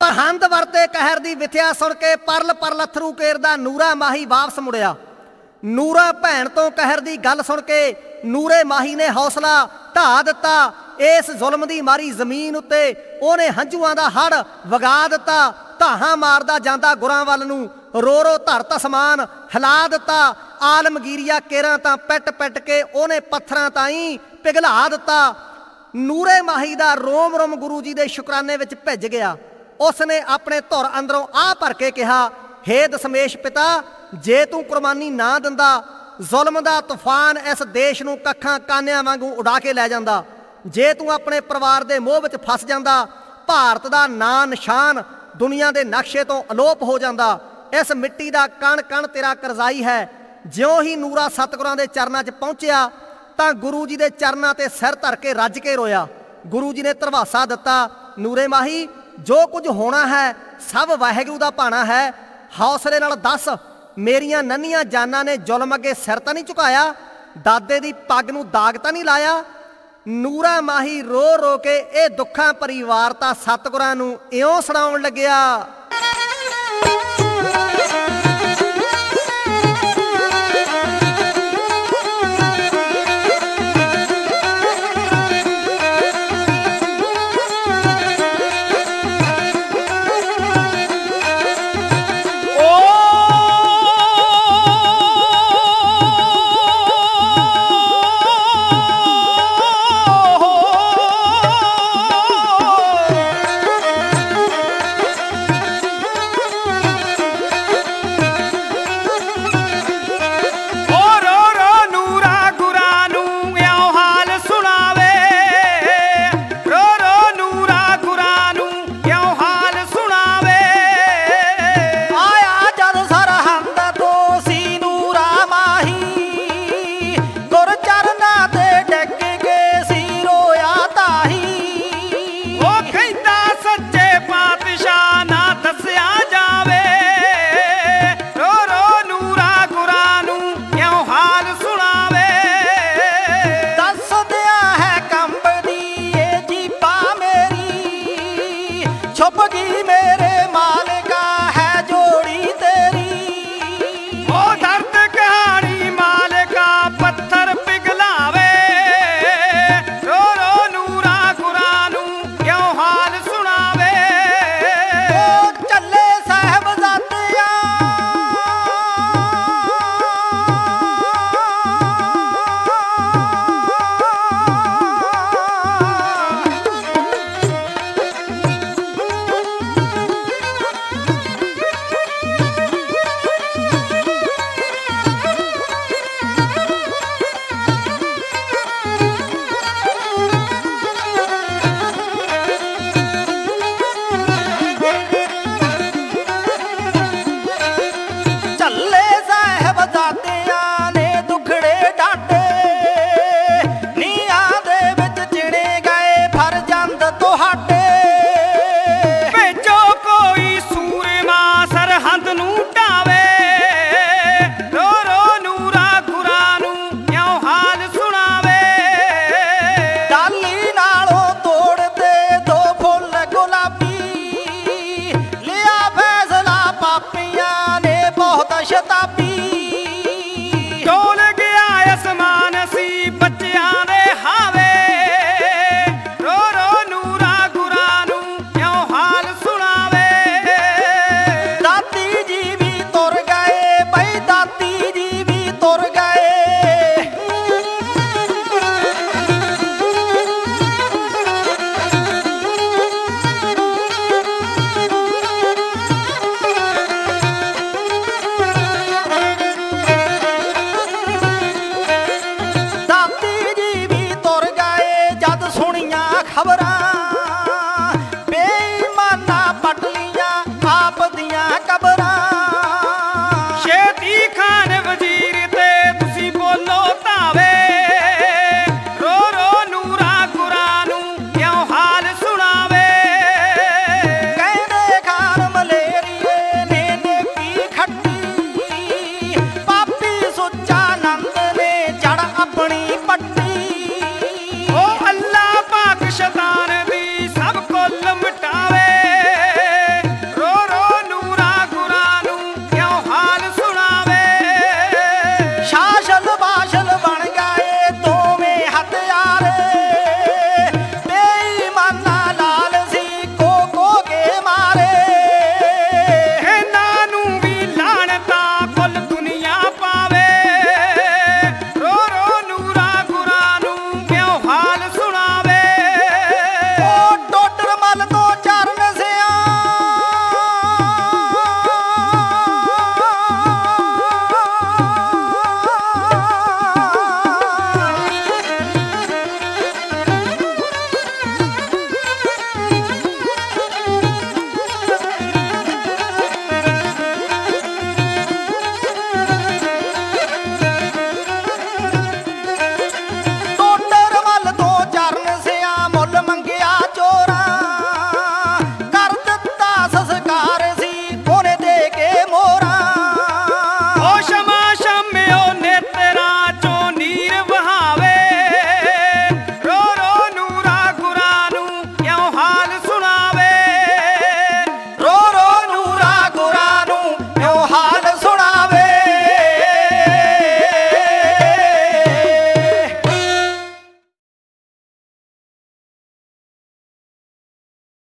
ਸਰਹੰਦ ਵਰਤੇ ਕਹਿਰ ਦੀ ਵਿਥਿਆ ਸੁਣ ਕੇ ਪਰਲ ਪਰਲ ਅਥਰੂ ਕੇਰਦਾ ਨੂਰਾ ਮਾਹੀ ਵਾਪਸ ਮੁੜਿਆ। ਨੂਰਾ ਭੈਣ ਤੋਂ ਕਹਿਰ ਦੀ ਗੱਲ ਸੁਣ ਕੇ ਨੂਰੇ ਮਾਹੀ ਨੇ ਹੌਸਲਾ ਢਾਹ ਦਿੱਤਾ। ਇਸ ਜ਼ੁਲਮ ਦੀ ਮਾਰੀ ਜ਼ਮੀਨ ਉੱਤੇ ਉਹਨੇ ਹੰਝੂਆਂ ਦਾ ਹੜ੍ਹ ਵਗਾ ਦਿੱਤਾ। ਧਾਹਾਂ ਮਾਰਦਾ ਜਾਂਦਾ ਗੁਰਾਂ ਵੱਲ ਨੂੰ, ਰੋ ਰੋ ਧਰਤ ਅਸਮਾਨ ਹਿਲਾ ਦਿੱਤਾ। ਆਲਮਗੀਰੀਆ ਕੇਰਾਂ ਤਾਂ ਪਿੱਟ ਪਿੱਟ ਕੇ ਉਹਨੇ ਪੱਥਰਾਂ ਤਾਈਂ ਪਿਘਲਾ ਦਿੱਤਾ। ਨੂਰੇ ਮਾਹੀ ਦਾ ਰੋਮ ਰੋਮ ਗੁਰੂ ਜੀ ਦੇ ਸ਼ੁਕਰਾਨੇ ਵਿੱਚ ਭਿੱਜ ਗਿਆ। ਉਸਨੇ ਆਪਣੇ ਧੁਰ ਅੰਦਰੋਂ ਆਹ ਭਰ ਕੇ ਕਿਹਾ, ਹੇ ਦਸ਼ਮੇਸ਼ ਪਿਤਾ, ਜੇ ਤੂੰ ਕੁਰਬਾਨੀ ਨਾ ਦਿੰਦਾ, ਜ਼ੁਲਮ ਦਾ ਤੂਫਾਨ ਇਸ ਦੇਸ਼ ਨੂੰ ਕੱਖਾਂ ਕਾਨਿਆਂ ਵਾਂਗੂ ਉਡਾ ਕੇ ਲੈ ਜਾਂਦਾ। ਜੇ ਤੂੰ ਆਪਣੇ ਪਰਿਵਾਰ ਦੇ ਮੋਹ ਵਿੱਚ ਫਸ ਜਾਂਦਾ, ਭਾਰਤ ਦਾ ਨਾਂ ਨਿਸ਼ਾਨ ਦੁਨੀਆ ਦੇ ਨਕਸ਼ੇ ਤੋਂ ਅਲੋਪ ਹੋ ਜਾਂਦਾ। ਇਸ ਮਿੱਟੀ ਦਾ ਕਣ ਕਣ ਤੇਰਾ ਕਰਜ਼ਾਈ ਹੈ। ਜਿਉਂ ਹੀ ਨੂਰਾ ਸਤਿਗੁਰਾਂ ਦੇ ਚਰਨਾਂ 'ਚ ਪਹੁੰਚਿਆ ਤਾਂ ਗੁਰੂ ਜੀ ਦੇ ਚਰਨਾਂ 'ਤੇ ਸਿਰ ਧਰ ਕੇ ਰੱਜ ਕੇ ਰੋਇਆ। ਗੁਰੂ ਜੀ ਨੇ ਧਰਵਾਸਾ ਦਿੱਤਾ, ਨੂਰੇ ਮਾਹੀ, ਜੋ ਕੁਝ ਹੋਣਾ ਹੈ ਸਭ ਵਾਹਿਗੁਰੂ ਦਾ ਭਾਣਾ ਹੈ। ਹੌਸਲੇ ਨਾਲ ਦੱਸ, ਮੇਰੀਆਂ ਨੰਨੀਆਂ ਜਾਨਾਂ ਨੇ ਜ਼ੁਲਮ ਅੱਗੇ ਸਿਰ ਤਾਂ ਨਹੀਂ ਝੁਕਾਇਆ? ਦਾਦੇ ਦੀ ਪੱਗ ਨੂੰ ਦਾਗ ਤਾਂ ਨਹੀਂ ਲਾਇਆ? ਨੂਰਾ ਮਾਹੀ ਰੋ ਰੋ ਕੇ ਇਹ ਦੁੱਖਾਂ ਭਰੀ ਵਾਰਤਾ ਸਤਿਗੁਰਾਂ ਨੂੰ ਇਉਂ ਸੁਣਾਉਣ ਲੱਗਿਆ। ਸ਼ਤਾਬੀ